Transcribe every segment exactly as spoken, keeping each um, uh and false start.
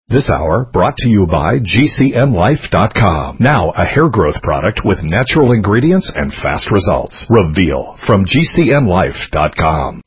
This hour brought to you by G C N Life dot com. Now a hair growth product with natural ingredients and fast results. Reveal from G C N Life dot com.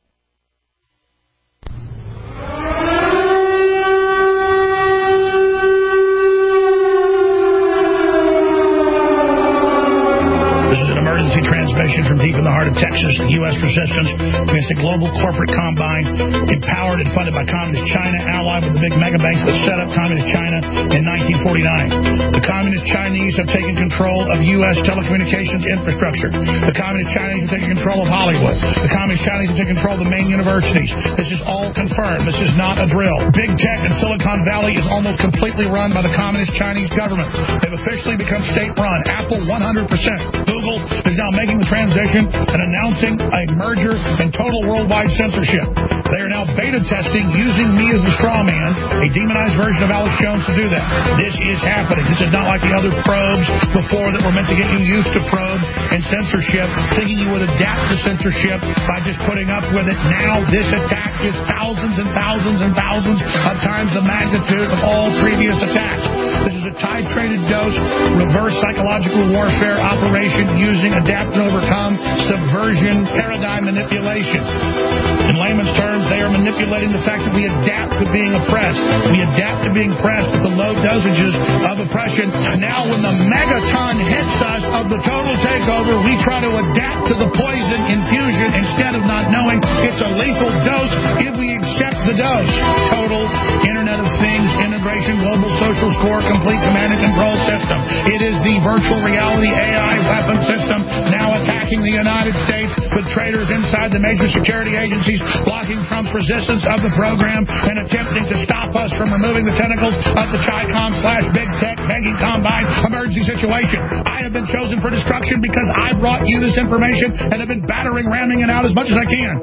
Transmission from deep in the heart of Texas, U S resistance against a global corporate combine empowered and funded by Communist China, allied with the big mega banks that set up Communist China in nineteen forty-nine. The Communist Chinese have taken control of U S telecommunications infrastructure. The Communist Chinese have taken control of Hollywood. The Communist Chinese have taken control of the main universities. This is all confirmed. This is not a drill. Big tech in Silicon Valley is almost completely run by the Communist Chinese government. They've officially become state-run. Apple, one hundred percent. Google is now making the transition and announcing a merger and total worldwide censorship. They are now beta testing using me as the straw man, a demonized version of Alex Jones, to do that. This is happening. This is not like the other probes before that were meant to get you used to probes and censorship, thinking you would adapt to censorship by just putting up with it. Now this attack is thousands and thousands and thousands of times the magnitude of all previous attacks. This is a titrated dose, reverse psychological warfare operation using adapt and overcome subversion paradigm manipulation. In layman's terms, they are manipulating the fact that we adapt to being oppressed. We adapt to being pressed with the low dosages of oppression. Now when the megaton hits us of the total takeover, we try to adapt to the poison infusion instead of not knowing it's a lethal dose if we accept the dose. Total Internet of Things integration, global social score, complete command and control system. It is the virtual reality A I weapon system now attacking the United States with traitors inside the major security agencies, blocking Trump's resistance of the program and attempting to stop us from removing the tentacles of the Chi-Com slash Big Tech banking combine emergency situation. I have been chosen for destruction because I brought you this information and have been battering, ramming it out as much as I can.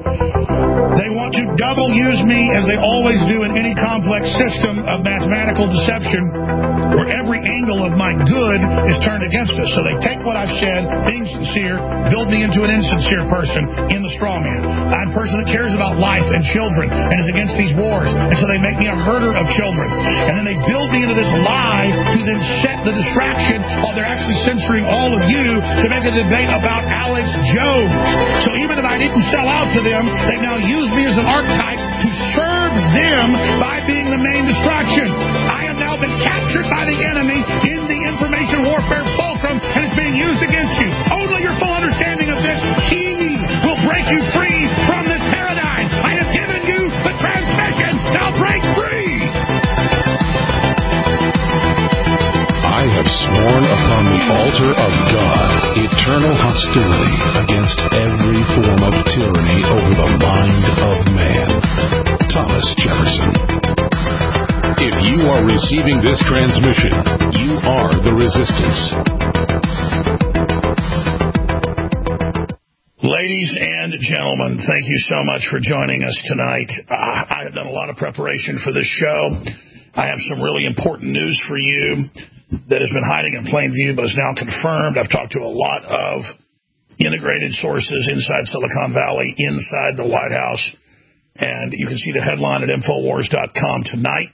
They want to double use me, as they always do in any complex system of mathematical deception, where every angle of my good is turned against us. So they take what I've said, being sincere, build me into an insincere person in the straw man. I'm a person that cares about life and children and is against these wars. And so they make me a herder of children. And then they build me into this lie to then set the distraction while they're actually censoring all of you to make a debate about Alex Jones. So even if I didn't sell out to them, they now use me as an archetype to serve them by being the main distraction. I have now been captured by the enemy in the information warfare fulcrum, and it's being used against you. Only your full understanding of this key will break you free from this paradigm. I have given you the transmission. Now break free. I have sworn upon the altar of God eternal hostility against every form of tyranny over the mind of man. Thomas Jefferson. If you are receiving this transmission, you are the resistance. Ladies and gentlemen, thank you so much for joining us tonight. Uh, I have done a lot of preparation for this show. I have some really important news for you that has been hiding in plain view but is now confirmed. I've talked to a lot of integrated sources inside Silicon Valley, inside the White House, and you can see the headline at Infowars dot com tonight.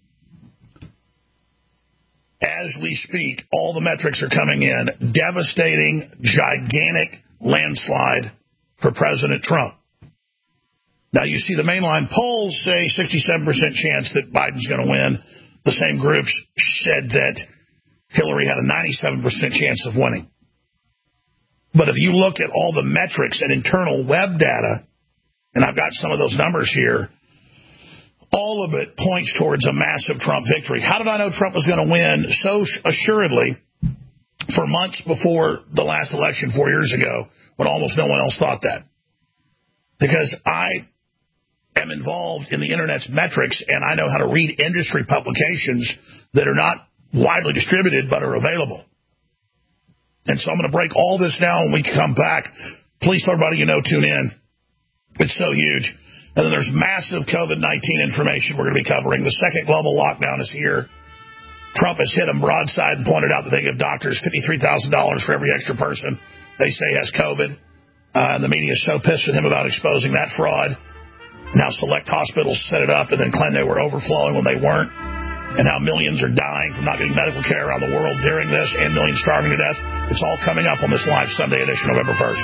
As we speak, all the metrics are coming in. Devastating, gigantic landslide for President Trump. Now, you see the mainline polls say sixty-seven percent chance that Biden's going to win. The same groups said that Hillary had a ninety-seven percent chance of winning. But if you look at all the metrics and internal web data, and I've got some of those numbers here, all of it points towards a massive Trump victory. How did I know Trump was going to win so assuredly for months before the last election four years ago when almost no one else thought that? Because I am involved in the Internet's metrics, and I know how to read industry publications that are not widely distributed but are available. And so I'm going to break all this down when we come back. Please tell everybody you know, tune in. It's so huge. And then there's massive COVID nineteen information we're going to be covering. The second global lockdown is here. Trump has hit them broadside and pointed out that they give doctors fifty-three thousand dollars for every extra person they say has COVID. Uh, and the media is so pissed at him about exposing that fraud. Now select hospitals set it up and then claim they were overflowing when they weren't. and how millions are dying from not getting medical care around the world during this, and millions starving to death. It's all coming up on this live Sunday edition, November first.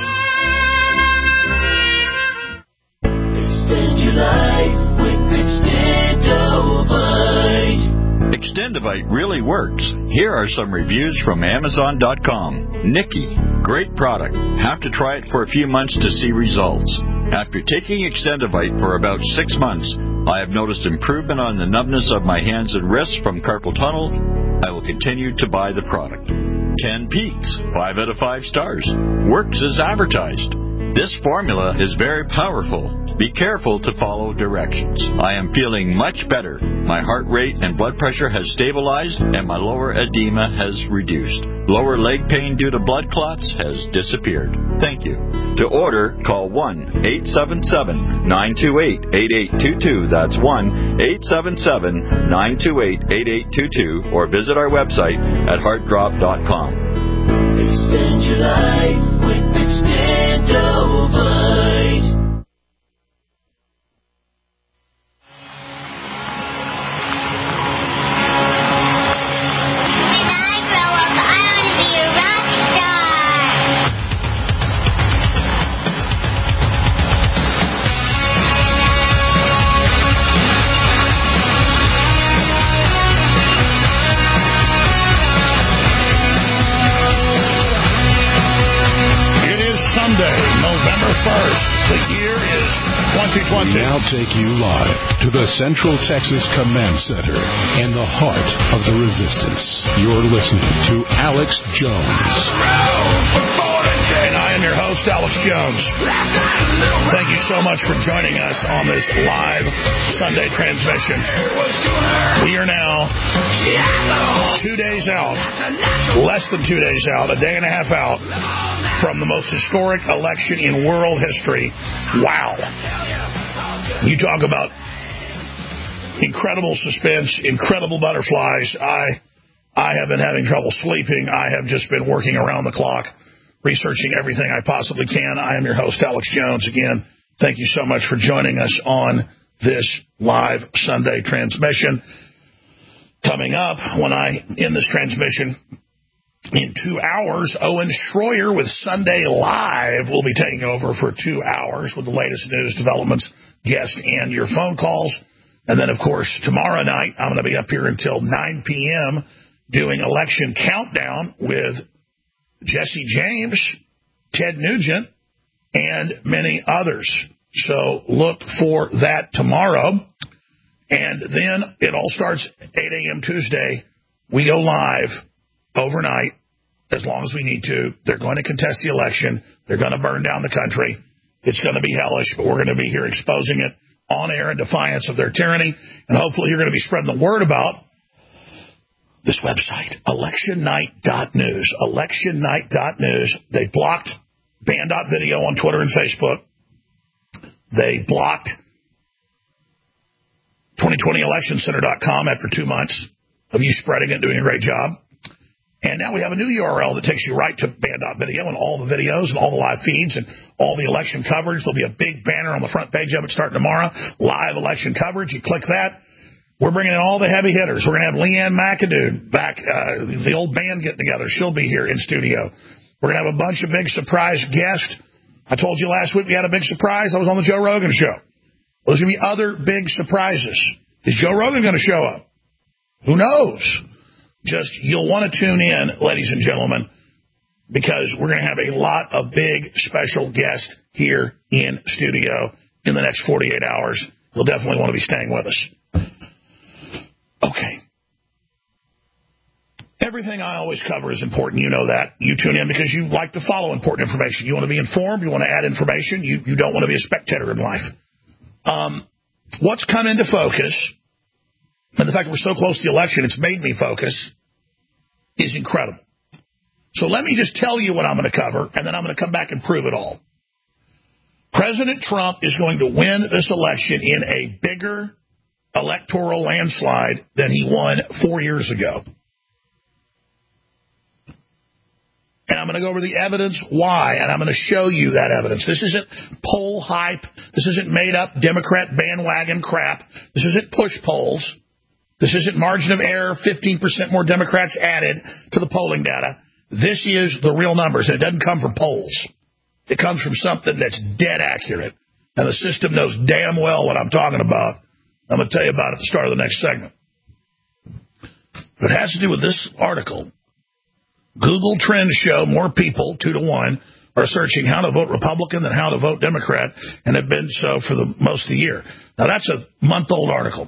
Extend your life with Extendovite. Extendovite really works. Here are some reviews from Amazon dot com. Nikki, great product. Have to try it for a few months to see results. After taking Extendovite for about six months, I have noticed improvement on the numbness of my hands and wrists from carpal tunnel. I will continue to buy the product. Ten Peaks, five out of five stars. Works as advertised. This formula is very powerful. Be careful to follow directions. I am feeling much better. My heart rate and blood pressure has stabilized, and my lower edema has reduced. Lower leg pain due to blood clots has disappeared. Thank you. To order, call one eight seven seven, nine two eight, eight eight two two. That's one eight seven seven, nine two eight, eight eight two two, or visit our website at heart drop dot com. Extend your life with Extendovite. first. The year is twenty twenty. We now take you live to the Central Texas Command Center in the heart of the resistance. You're listening to Alex Jones. And I am your host, Alex Jones. Thank you so much for joining us on this live Sunday transmission. We are now two days out, less than two days out, a day and a half out from the most historic election in world history. Wow. You talk about incredible suspense, incredible butterflies. I, I have been having trouble sleeping. I have just been working around the clock, researching everything I possibly can. I am your host, Alex Jones. Again, thank you so much for joining us on this live Sunday transmission. Coming up, when I end this transmission in two hours, Owen Schroyer with Sunday Live will be taking over for two hours with the latest news, developments, guests, and your phone calls. And then, of course, tomorrow night, I'm going to be up here until nine p.m. doing election countdown with Jesse James, Ted Nugent, and many others. So look for that tomorrow. And then it all starts eight a.m. Tuesday. We go live overnight as long as we need to. They're going to contest the election. They're going to burn down the country. It's going to be hellish, but we're going to be here exposing it on air in defiance of their tyranny. And hopefully you're going to be spreading the word about this website, election night dot news. election night dot news. They blocked Banned Video on Twitter and Facebook. They blocked twenty twenty election center dot com after two months of you spreading it, doing a great job. And now we have a new U R L that takes you right to Banned Video and all the videos and all the live feeds and all the election coverage. There'll be a big banner on the front page of it starting tomorrow. Live election coverage. You click that. We're bringing in all the heavy hitters. We're going to have Leanne McAdoo back, uh, the old band getting together. She'll be here in studio. We're going to have a bunch of big surprise guests. I told you last week we had a big surprise. I was on the Joe Rogan show. There's going to be other big surprises. Is Joe Rogan going to show up? Who knows? Just, you'll want to tune in, ladies and gentlemen, because we're going to have a lot of big special guests here in studio in the next forty-eight hours. You'll definitely want to be staying with us. Okay. Everything I always cover is important. You know that. You tune in because you like to follow important information. You want to be informed. You want to add information. You, you don't want to be a spectator in life. Um, what's come into focus, and the fact that we're so close to the election, it's made me focus, is incredible. So let me just tell you what I'm going to cover, and then I'm going to come back and prove it all. President Trump is going to win this election in a bigger electoral landslide than he won four years ago. And I'm going to go over the evidence why, and I'm going to show you that evidence. This isn't poll hype. This isn't made-up Democrat bandwagon crap. This isn't push polls. This isn't margin of error, fifteen percent more Democrats added to the polling data. This is the real numbers. It doesn't come from polls. It comes from something that's dead accurate. And the system knows damn well what I'm talking about. I'm going to tell you about it at the start of the next segment. It has to do with this article. Google Trends show more people, two to one, are searching how to vote Republican than how to vote Democrat, and have been so for the most of the year. Now, that's a month-old article.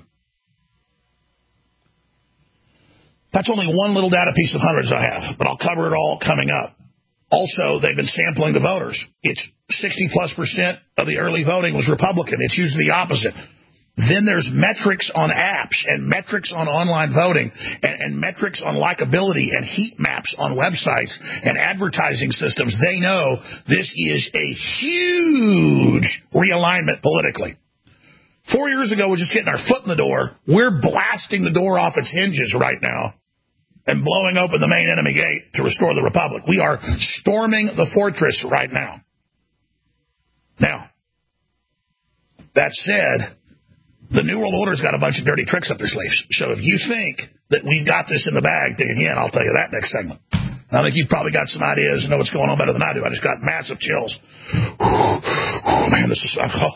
That's only one little data piece of hundreds I have, but I'll cover it all coming up. Also, they've been sampling the voters. It's sixty-plus percent of the early voting was Republican. It's usually the opposite. Then there's metrics on apps and metrics on online voting and, and metrics on likability and heat maps on websites and advertising systems. They know this is a huge realignment politically. Four years ago, we're just getting our foot in the door. We're blasting the door off its hinges right now and blowing open the main enemy gate to restore the republic. We are storming the fortress right now. Now, that said, the New World Order's got a bunch of dirty tricks up their sleeves. So if you think that we've got this in the bag, dig again, I'll tell you that next segment. And I think you've probably got some ideas and know what's going on better than I do. I just got massive chills. Oh, man, this is...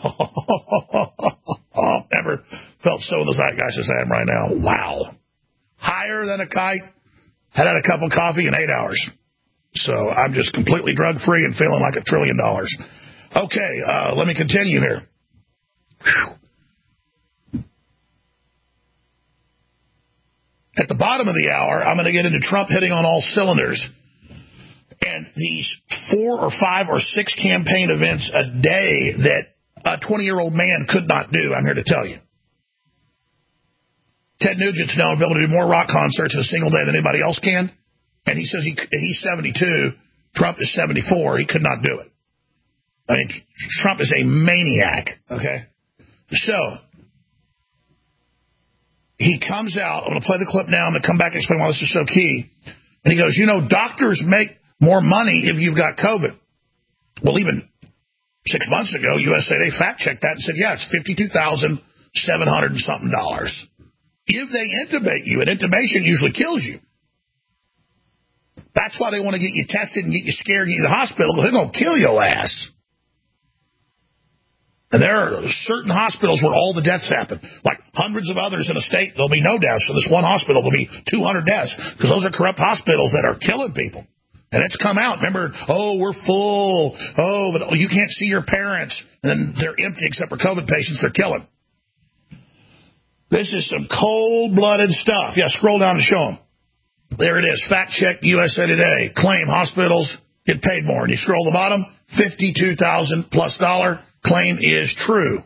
Oh, never felt so in the zeitgeist as I am right now. Wow. Higher than a kite. Had had a cup of coffee in eight hours. So I'm just completely drug-free and feeling like a trillion dollars. Okay, uh, let me continue here. Whew. At the bottom of the hour, I'm going to get into Trump hitting on all cylinders. And these four or five or six campaign events a day that a twenty-year-old man could not do, I'm here to tell you. Ted Nugent's known to be able to do more rock concerts in a single day than anybody else can. And he says he he's seventy-two. Trump is seventy-four. He could not do it. I mean, Trump is a maniac, okay? So, he comes out. I'm going to play the clip now. I'm going to come back and explain why this is so key. And he goes, you know, doctors make more money if you've got COVID. Well, even six months ago, U S A, they fact-checked that and said, yeah, it's fifty-two thousand seven hundred and something dollars. If they intubate you, and intubation usually kills you. That's why they want to get you tested and get you scared and get you to the hospital, because they're going to kill your ass. And there are certain hospitals where all the deaths happen. Like hundreds of others in a state, there'll be no deaths. So this one hospital, there'll be two hundred deaths, because those are corrupt hospitals that are killing people. And it's come out. Remember, oh, we're full. Oh, but you can't see your parents. And then they're empty except for COVID patients they're killing. This is some cold-blooded stuff. Yeah, scroll down and show them. There it is. Fact check U S A Today. Claim hospitals get paid more. And you scroll the bottom, fifty-two thousand plus dollar. Claim is true.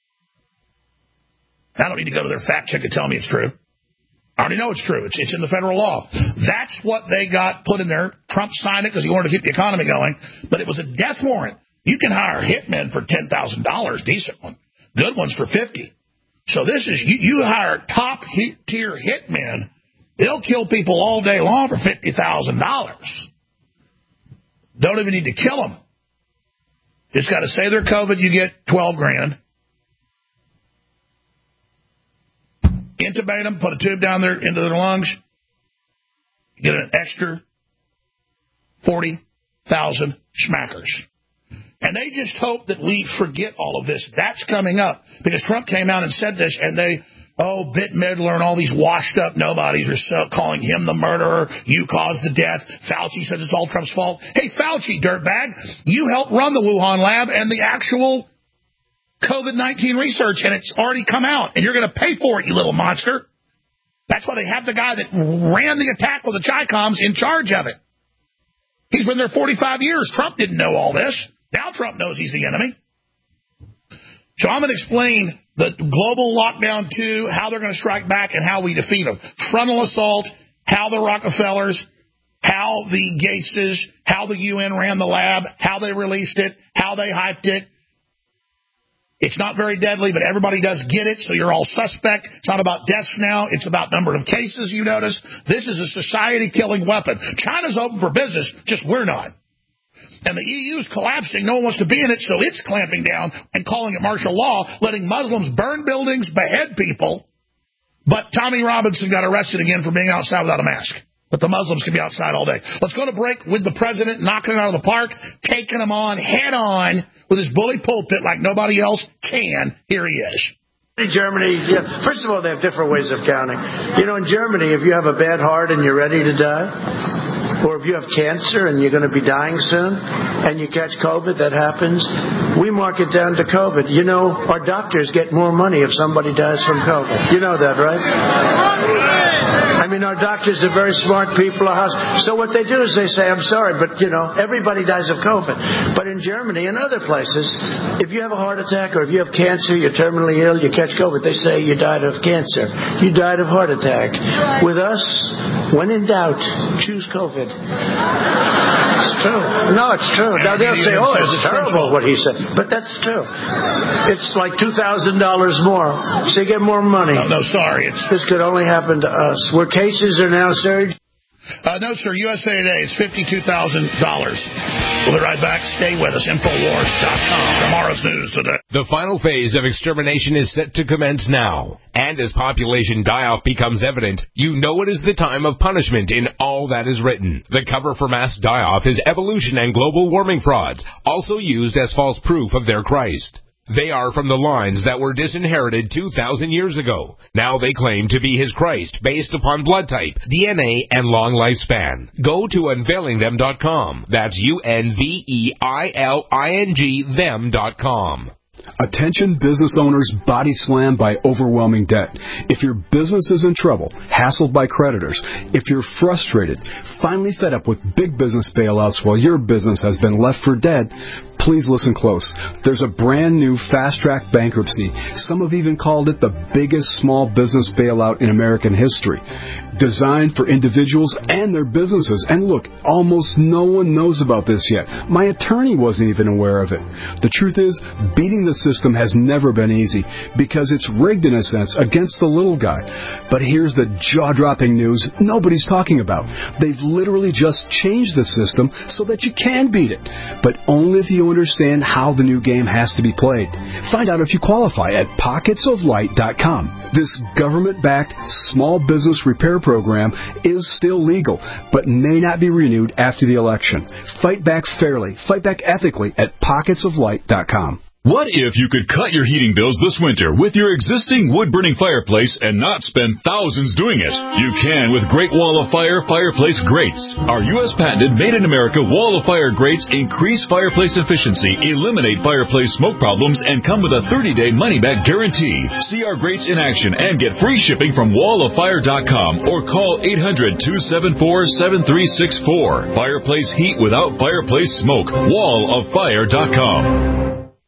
I don't need to go to their fact check and tell me it's true. I already know it's true. It's, it's in the federal law. That's what they got put in there. Trump signed it because he wanted to keep the economy going. But it was a death warrant. You can hire hitmen for ten thousand dollars, decent one. Good ones for fifty. So this is, you, you hire top-tier hitmen, they'll kill people all day long for fifty thousand dollars. Don't even need to kill them. Just got to say they're COVID, you get twelve grand. Intubate them, put a tube down there into their lungs, you get an extra forty thousand schmackers. And they just hope that we forget all of this. That's coming up. Because Trump came out and said this, and they, oh, Bette Midler and all these washed-up nobodies are so calling him the murderer. You caused the death. Fauci says it's all Trump's fault. Hey, Fauci, dirtbag, you helped run the Wuhan lab and the actual COVID nineteen research, and it's already come out, and you're going to pay for it, you little monster. That's why they have the guy that ran the attack with the Chi-Coms in charge of it. He's been there forty-five years. Trump didn't know all this. Now Trump knows he's the enemy. So I'm going to explain the global lockdown two, how they're going to strike back, and how we defeat them. Frontal assault, how the Rockefellers, how the Gateses, how the U N ran the lab, how they released it, how they hyped it. It's not very deadly, but everybody does get it, so you're all suspect. It's not about deaths now. It's about number of cases, you notice. This is a society-killing weapon. China's open for business, just we're not. And the E U's collapsing. No one wants to be in it, so it's clamping down and calling it martial law, letting Muslims burn buildings, behead people, But Tommy Robinson got arrested again for being outside without a mask. But the Muslims can be outside all day. Let's go to break with the president knocking it out of the park, taking them on head on with his bully pulpit like nobody else can. Here he is. Germany, yeah, first of all, they have different ways of counting. You know, in Germany, if you have a bad heart and you're ready to die, or if you have cancer and you're going to be dying soon, and you catch COVID, that happens, we mark it down to COVID. You know, our doctors get more money if somebody dies from COVID. You know that, right? I mean, our doctors are very smart people. So what they do is they say, I'm sorry, but, you know, everybody dies of COVID. But in Germany and other places, if you have a heart attack or if you have cancer, you're terminally ill, you catch COVID, they say you died of cancer. You died of heart attack. With us, when in doubt, choose COVID. It's true. No, it's true. Now, they'll say, oh, it's terrible what he said. But that's true. It's like two thousand dollars more. So you get more money. No, no sorry. It's... This could only happen to us. Where cases are now surged. Uh, no, sir. U S A Today, it's fifty-two thousand dollars. We'll be right back. Stay with us. Infowars dot com. Tomorrow's news today. The final phase of extermination is set to commence now. And as population die-off becomes evident, you know it is the time of punishment in all that is written. The cover for mass die-off is evolution and global warming frauds, also used as false proof of their Christ. They are from the lines that were disinherited two thousand years ago. Now they claim to be his Christ based upon blood type, D N A, and long lifespan. Go to unveiling them dot com. That's U N V E I L I N G them dot com. Attention business owners body slammed by overwhelming debt. If your business is in trouble, hassled by creditors, if you're frustrated, finally fed up with big business bailouts while your business has been left for dead, please listen close. There's a brand new fast-track bankruptcy. Some have even called it the biggest small business bailout in American history. Designed for individuals and their businesses. And look, almost no one knows about this yet. My attorney wasn't even aware of it. The truth is, beating the system has never been easy because it's rigged in a sense against the little guy. But here's the jaw-dropping news nobody's talking about. They've literally just changed the system so that you can beat it. But only if you understand how the new game has to be played. Find out if you qualify at pockets of light dot com. This government-backed small business repair program is still legal, but may not be renewed after the election. Fight back fairly, fight back ethically at pockets of light dot com. What if you could cut your heating bills this winter with your existing wood-burning fireplace and not spend thousands doing it? You can with Great Wall of Fire Fireplace Grates. Our U S patented made-in-America Wall of Fire grates increase fireplace efficiency, eliminate fireplace smoke problems, and come with a thirty-day money-back guarantee. See our grates in action and get free shipping from wall of fire dot com or call eight hundred, two seven four, seven three six four. Fireplace heat without fireplace smoke. wall of fire dot com.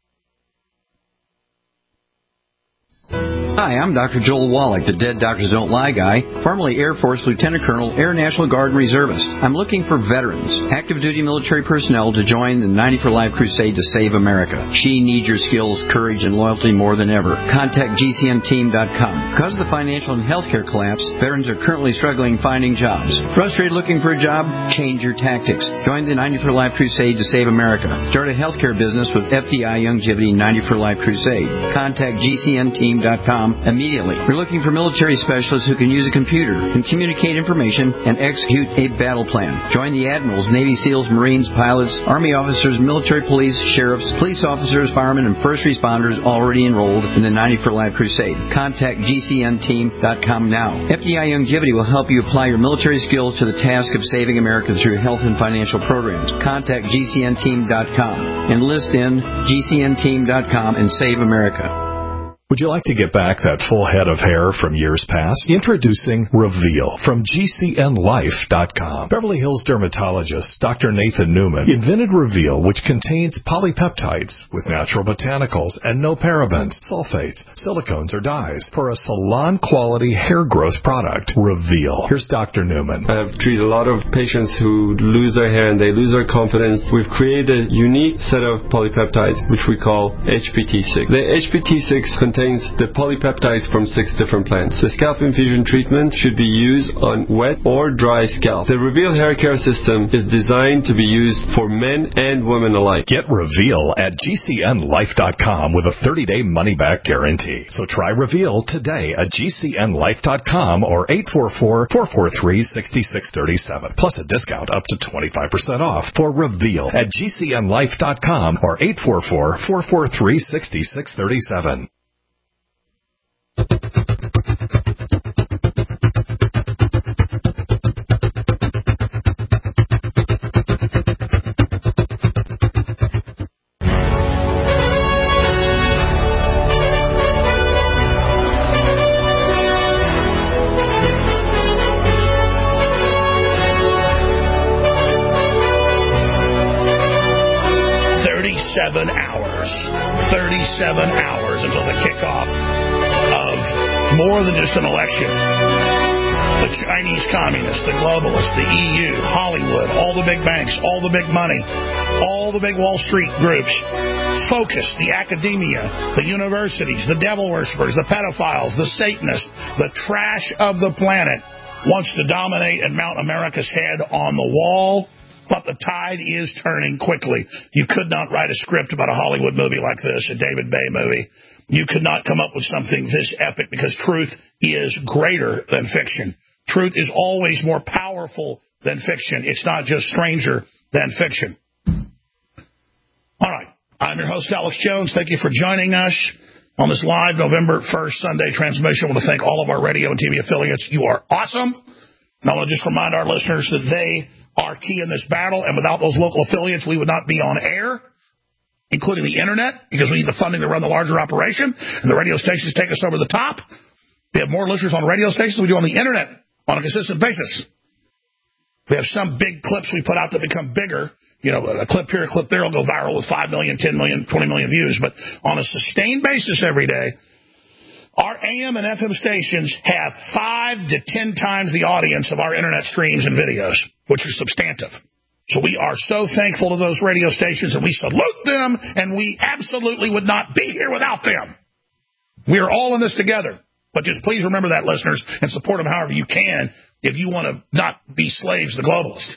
Hi, I'm Doctor Joel Wallach, the Dead Doctors Don't Lie guy, formerly Air Force Lieutenant Colonel, Air National Guard Reservist. I'm looking for veterans, active duty military personnel to join the ninety for Life crusade to save America. She needs your skills, courage, and loyalty more than ever. Contact G C N team dot com. Because of the financial and healthcare collapse, veterans are currently struggling finding jobs. Frustrated looking for a job? Change your tactics. Join the ninety for Life crusade to save America. Start a healthcare business with F D I Longevity ninety for Life crusade. Contact G C N team dot com immediately. We're looking for military specialists who can use a computer, can communicate information, and execute a battle plan. Join the admirals, Navy SEALs, Marines, pilots, Army officers, military police, sheriffs, police officers, firemen, and first responders already enrolled in the ninety for Life crusade. Contact G C N team dot com now. F D I Longevity will help you apply your military skills to the task of saving America through health and financial programs. Contact G C N team dot com. Enlist in G C N team dot com and save America. Would you like to get back that full head of hair from years past? Introducing Reveal from G C N life dot com. Beverly Hills dermatologist Doctor Nathan Newman invented Reveal, which contains polypeptides with natural botanicals and no parabens, sulfates, silicones, or dyes for a salon-quality hair growth product. Reveal. Here's Doctor Newman. I've treated a lot of patients who lose their hair and they lose their confidence. We've created a unique set of polypeptides, which we call H P T six. The H P T six contains contains the polypeptides from six different plants. The scalp infusion treatment should be used on wet or dry scalp. The Reveal hair care system is designed to be used for men and women alike. Get Reveal at G C N life dot com with a thirty-day money-back guarantee. So try Reveal today at G C N life dot com or eight four four, four four three, six six three seven. Plus a discount up to twenty-five percent off for Reveal at G C N life dot com or eight four four, four four three, six six three seven. thirty-seven hours. thirty-seven hours until the kickoff of more than just an election. The Chinese communists, the globalists, the E U, Hollywood, all the big banks, all the big money, all the big Wall Street groups, focus, the academia, the universities, the devil worshippers, the pedophiles, the Satanists, the trash of the planet wants to dominate and mount America's head on the wall. But the tide is turning quickly. You could not write a script about a Hollywood movie like this, a David Bay movie. You could not come up with something this epic because truth is greater than fiction. Truth is always more powerful than fiction. It's not just stranger than fiction. All right. I'm your host, Alex Jones. Thank you for joining us on this live November first Sunday transmission. I want to thank all of our radio and T V affiliates. You are awesome. And I want to just remind our listeners that they are key in this battle, and without those local affiliates, we would not be on air, including the internet, because we need the funding to run the larger operation, and the radio stations take us over the top. We have more listeners on radio stations than we do on the internet on a consistent basis. We have some big clips we put out that become bigger. You know, a clip here, a clip there will go viral with five million, ten million, twenty million views, but on a sustained basis every day, our A M and F M stations have five to ten times the audience of our internet streams and videos, which are substantive. So we are so thankful to those radio stations, and we salute them, and we absolutely would not be here without them. We are all in this together. But just please remember that, listeners, and support them however you can if you want to not be slaves to the globalists.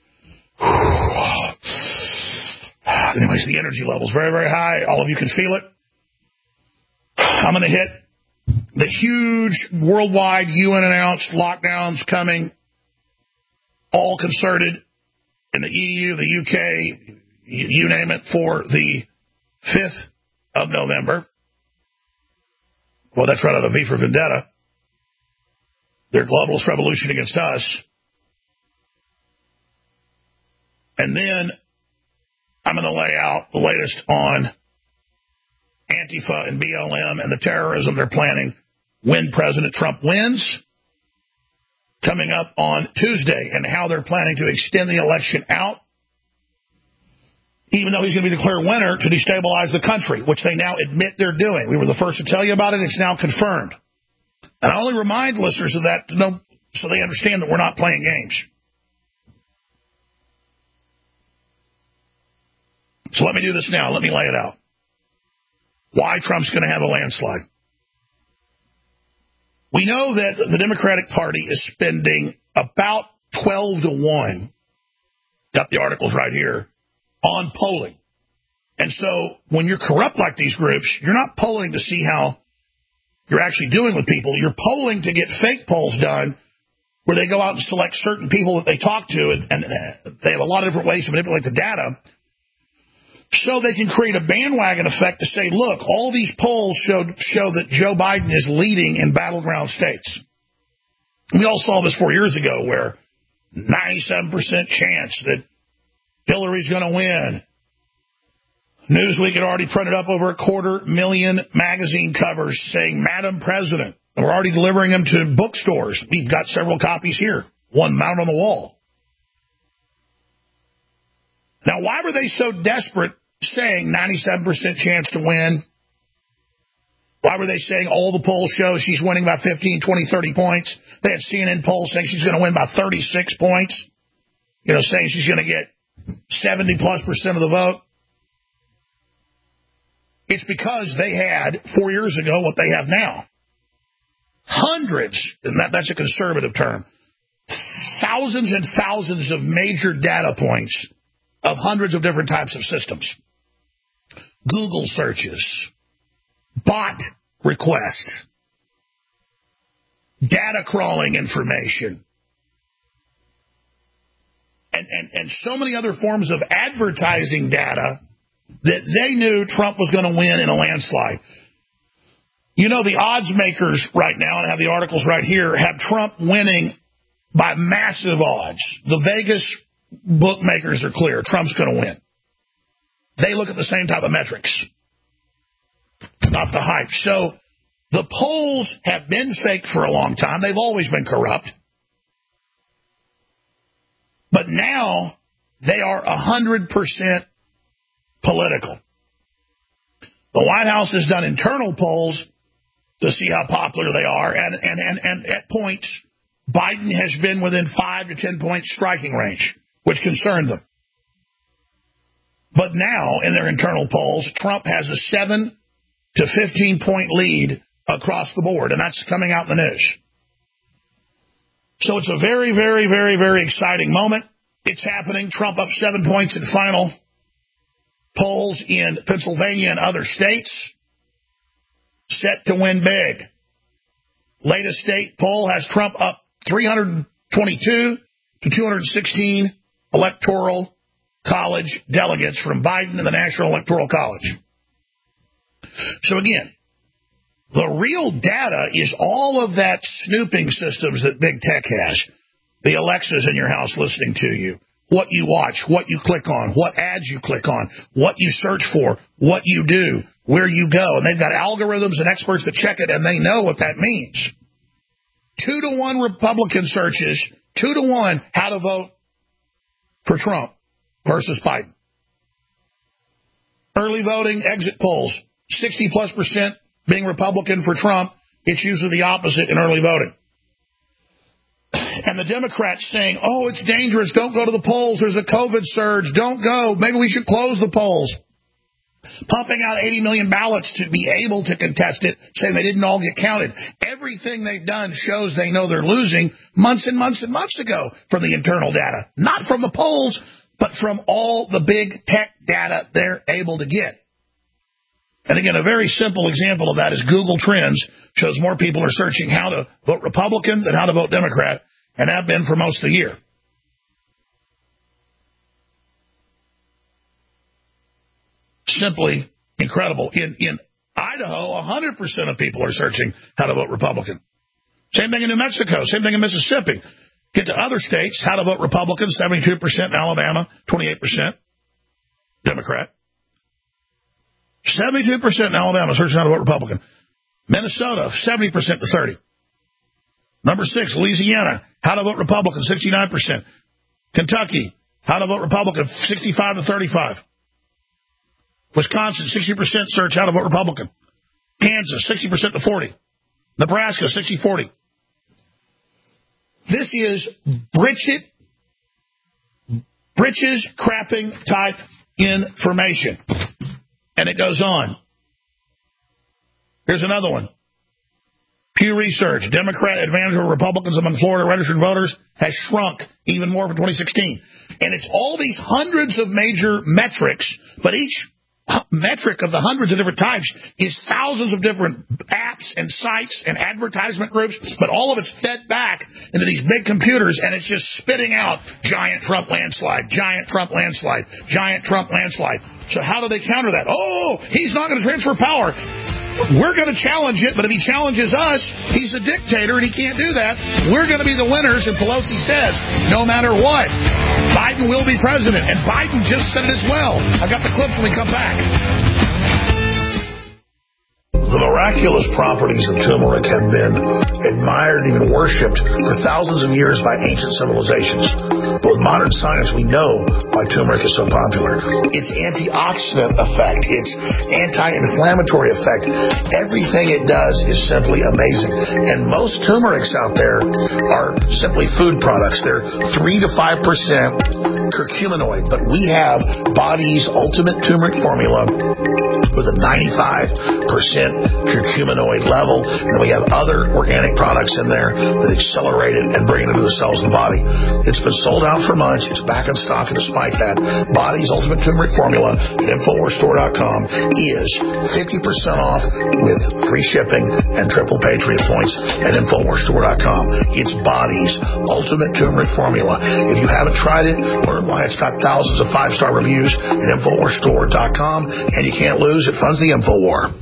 Anyways, the energy level is very, very high. All of you can feel it. I'm going to hit the huge worldwide U N-announced lockdowns coming, all concerted in the E U, the U K, you, you name it, for the fifth of November. Well, that's right out of V for Vendetta. Their globalist revolution against us. And then I'm going to lay out the latest on Antifa and B L M and the terrorism they're planning when President Trump wins, coming up on Tuesday, and how they're planning to extend the election out, even though he's going to be declared winner, to destabilize the country, which they now admit they're doing. We were the first to tell you about it. It's now confirmed. And I only remind listeners of that to know, so they understand that we're not playing games. So let me do this now. Let me lay it out. Why Trump's going to have a landslide. We know that the Democratic Party is spending about twelve to one, got the articles right here, on polling. And so when you're corrupt like these groups, you're not polling to see how you're actually doing with people. You're polling to get fake polls done where they go out and select certain people that they talk to, and, and they have a lot of different ways to manipulate the data, so they can create a bandwagon effect to say, look, all these polls showed, show that Joe Biden is leading in battleground states. We all saw this four years ago where ninety-seven percent chance that Hillary's going to win. Newsweek had already printed up over a quarter million magazine covers saying, Madam President. And we're already delivering them to bookstores. We've got several copies here, one mounted on the wall. Now, why were they so desperate saying ninety-seven percent chance to win? Why were they saying all the polls show she's winning by fifteen, twenty, thirty points? They had C N N polls saying she's going to win by thirty-six points. You know, saying she's going to get seventy plus percent of the vote. It's because they had, four years ago, what they have now. Hundreds, and that, that's a conservative term, thousands and thousands of major data points of hundreds of different types of systems. Google searches, bot requests, data crawling information, and, and, and so many other forms of advertising data that they knew Trump was going to win in a landslide. You know, the odds makers right now, and I have the articles right here, have Trump winning by massive odds. The Vegas bookmakers are clear. Trump's going to win. They look at the same type of metrics, not the hype. So the polls have been fake for a long time. They've always been corrupt. But now they are one hundred percent political. The White House has done internal polls to see how popular they are, and, and, and, and at points, Biden has been within five to ten point striking range, which concerned them. But now, in their internal polls, Trump has a seven to fifteen point lead across the board, and that's coming out in the news. So it's a very, very, very, very exciting moment. It's happening. Trump up seven points in final polls in Pennsylvania and other states. Set to win big. Latest state poll has Trump up three hundred twenty-two to two hundred sixteen electoral college delegates from Biden and the National Electoral College. So again, the real data is all of that snooping systems that big tech has. The Alexas in your house listening to you. What you watch, what you click on, what ads you click on, what you search for, what you do, where you go. And they've got algorithms and experts that check it, and they know what that means. Two to one Republican searches, two to one how to vote for Trump versus Biden. Early voting, exit polls, sixty plus percent being Republican for Trump. It's usually the opposite in early voting. And the Democrats saying, oh, it's dangerous. Don't go to the polls. There's a COVID surge. Don't go. Maybe we should close the polls. Pumping out eighty million ballots to be able to contest it, saying they didn't all get counted. Everything they've done shows they know they're losing months and months and months ago from the internal data. Not from the polls, but from all the big tech data they're able to get. And again, a very simple example of that is Google Trends shows more people are searching how to vote Republican than how to vote Democrat, and have been for most of the year. Simply incredible. In in Idaho, one hundred percent of people are searching how to vote Republican. Same thing in New Mexico. Same thing in Mississippi. Get to other states, how to vote Republican, seventy-two percent in Alabama, twenty-eight percent Democrat. seventy-two percent in Alabama searching how to vote Republican. Minnesota, seventy percent to thirty. Number six, Louisiana, how to vote Republican, sixty-nine percent. Kentucky, how to vote Republican, sixty-five to thirty-five. Wisconsin, sixty percent search how to vote Republican. Kansas, sixty percent to forty. Nebraska, sixty forty. This is britchet, britches crapping type information. And it goes on. Here's another one. Pew Research, Democrat advantage over Republicans among Florida registered voters has shrunk even more from twenty sixteen. And it's all these hundreds of major metrics, but each metric of the hundreds of different types is thousands of different apps and sites and advertisement groups, but all of it's fed back into these big computers, and it's just spitting out giant Trump landslide, giant Trump landslide, giant Trump landslide. So how do they counter that? Oh, he's not going to transfer power. We're going to challenge it, but if he challenges us, he's a dictator and he can't do that. We're going to be the winners, and Pelosi says, no matter what, Biden will be president. And Biden just said it as well. I've got the clips when we come back. The miraculous properties of turmeric have been admired and even worshipped for thousands of years by ancient civilizations. But with modern science, we know why turmeric is so popular. Its antioxidant effect, its anti-inflammatory effect, everything it does is simply amazing. And most turmerics out there are simply food products. They're three to five percent curcuminoid, but we have Body's ultimate turmeric formula with with a ninety-five percent curcuminoid level. And we have other organic products in there that accelerate it and bring it into the cells of the body. It's been sold out for months. It's back in stock, and despite that, Body's Ultimate Turmeric Formula at Infowars Store dot com is fifty percent off with free shipping and triple Patriot points at Infowars Store dot com. It's Body's Ultimate Turmeric Formula. If you haven't tried it, learn why it's got thousands of five-star reviews at Infowars Store dot com, and you can't lose. It funds the InfoWar.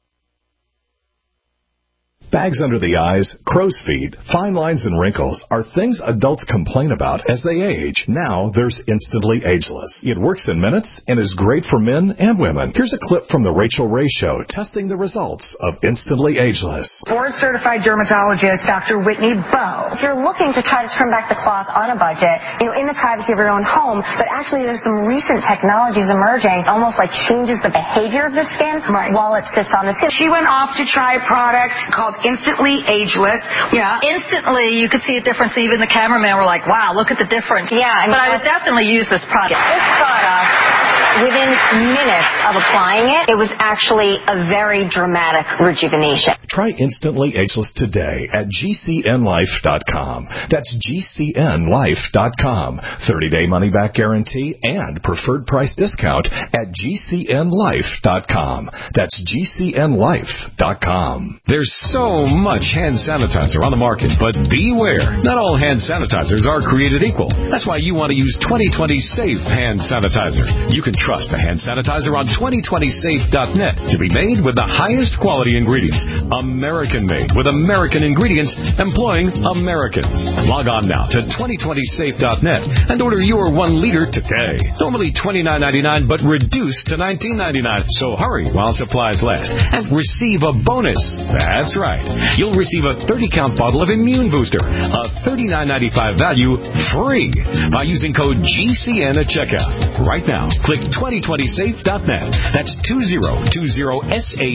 Bags under the eyes, crow's feet, fine lines, and wrinkles are things adults complain about as they age. Now there's Instantly Ageless. It works in minutes and is great for men and women. Here's a clip from The Rachel Ray Show testing the results of Instantly Ageless. Board-certified dermatologist Doctor Whitney Bowe. If you're looking to try to trim back the cloth on a budget, you know, in the privacy of your own home, but actually there's some recent technologies emerging, almost like changes the behavior of the skin right. while it sits on the skin. She went off to try a product called Instantly Ageless. Yeah. Instantly, you could see a difference. Even the cameraman were like, wow, look at the difference. Yeah. I mean, but I would definitely use this product. This product, within minutes of applying it, it was actually a very dramatic rejuvenation. Try Instantly Ageless today at G C N life dot com. That's G C N life dot com. thirty-day money-back guarantee and preferred price discount at G C N life dot com. That's G C N life dot com. There's so much hand sanitizer on the market, but beware. Not all hand sanitizers are created equal. That's why you want to use twenty twenty Safe Hand Sanitizer. You can trust the hand sanitizer on twenty twenty safe dot net to be made with the highest quality ingredients. American-made with American ingredients employing Americans. Log on now to twenty twenty safe dot net and order your one liter today. Normally twenty-nine ninety-nine, but reduced to nineteen ninety-nine. So hurry while supplies last and receive a bonus. That's right. You'll receive a thirty count bottle of Immune Booster, a thirty-nine ninety-five value, free by using code G C N at checkout. Right now, click twenty twenty safe dot net. That's two zero two zero